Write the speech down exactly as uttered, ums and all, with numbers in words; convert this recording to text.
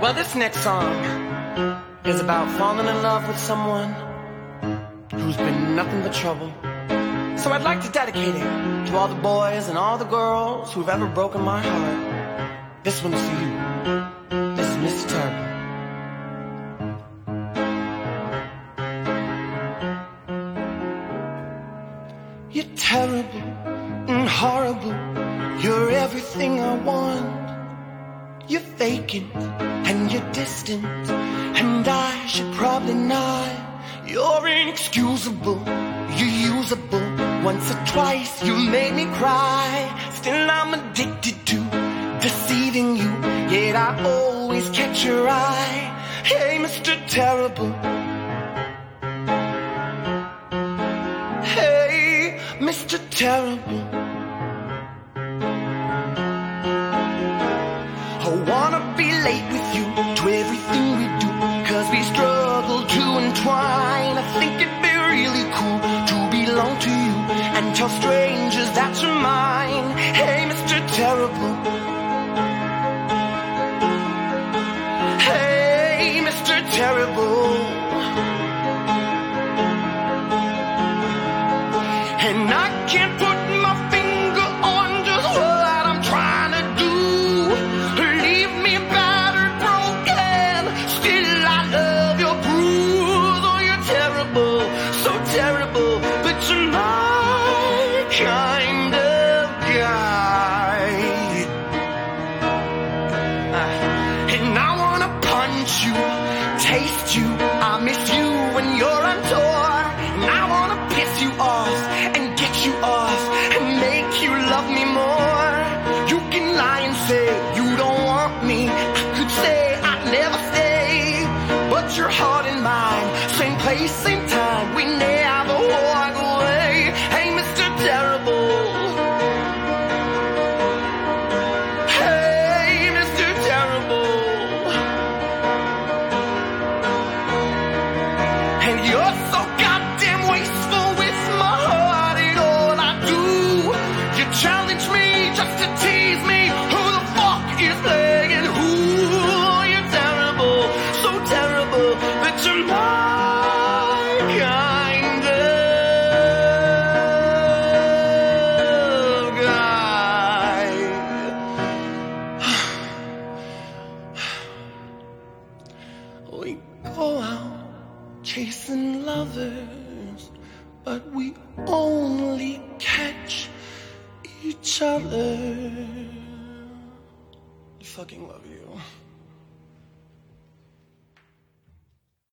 Well, this next song is about falling in love with someone who's been nothing but trouble. So I'd like to dedicate it to all the boys and all the girls who've ever broken my heart. This one's for you. This is Mister Terrible. You're terrible and horrible. You're everything I want. You're vacant and you're distant, and I should probably not. You're inexcusable, you're usable. Once or twice you made me cry. Still I'm addicted to deceiving you, yet I always catch your eye. Hey, Mister Terrible. Hey, Mister Terrible. I wanna be late with you to everything we do, cause we struggle to entwine. I think it'd be really cool to belong to you and tell strangers that you're mine. Hey, Mister Terrible. Hey, Mister Terrible. And I can't put my finger on just what I'm trying to do. Leave me battered, broken, still I love your bruise. Oh, you're terrible, so terrible, but you're my kind of guy. Uh, and I wanna punch you, taste you, I miss you when you're on tour. And I wanna piss you off and get you off and make you love me more. You can lie and say you don't want me. I could say I'd never stay, but your heart and mine, same place, same time, we never walk away. Hey, Mister Terrible. Hey, Mister Terrible. And you're so goddamn wasteful with my heart and all I do. You challenge me just to tease me. Who the fuck is playing who? You're terrible, so terrible, but you're my kind of guy. We go out chasing lovers, but we only catch each other. I fucking love you.